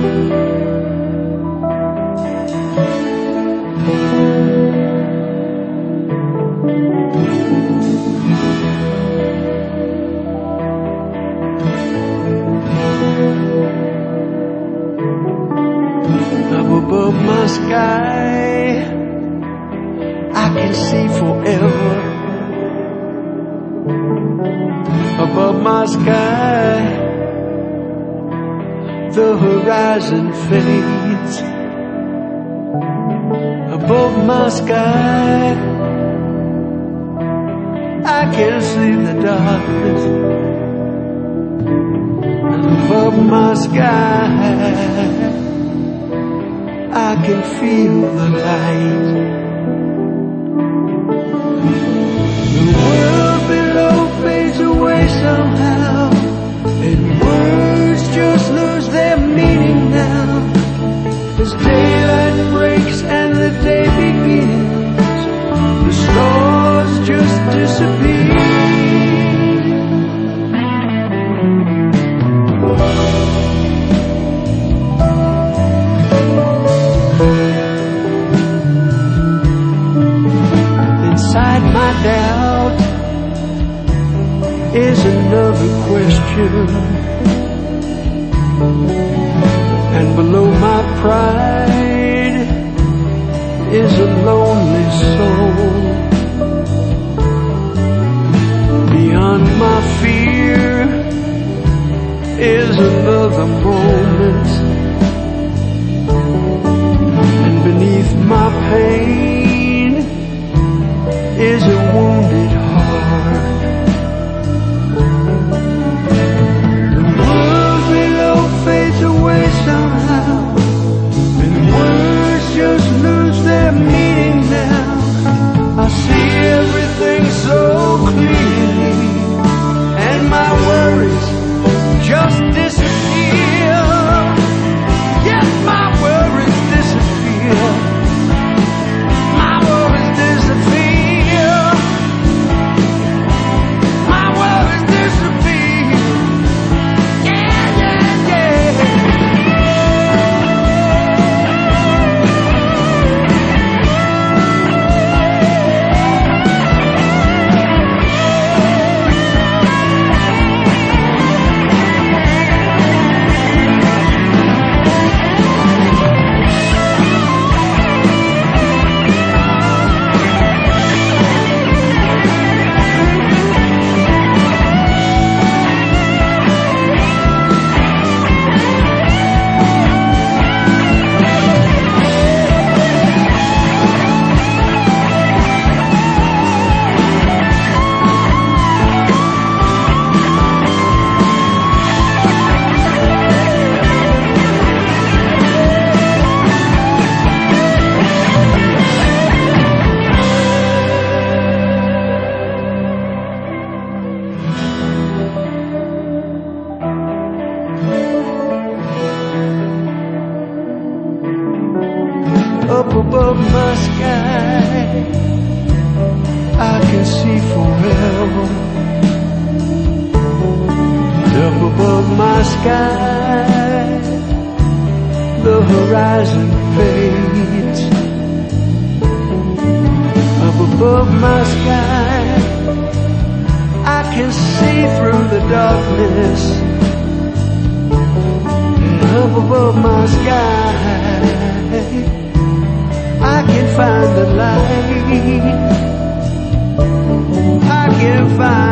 Above my sky, I can see forever. Above my sky, the horizon fades. Above my sky, I can see the darkness. Above my sky, I can feel the light. The world below fades away somehow, and words just lose their meaning now. As daylight breaks and the day begins, the stars just disappear. Doubt is another question, and below my pride is a lonely soul. Beyond my fear is another moment, and beneath my pain is a wounded heart. The world below fades away somehow, and words just lose their meaning now. I see everything so clearly, and my worries just disappear. Yes, my worries disappear. My worries disappear. Up above my sky, I can see forever. Up above my sky, the horizon fades. Up above my sky, I can see through the darkness. Up above my sky, I can find the light. I can find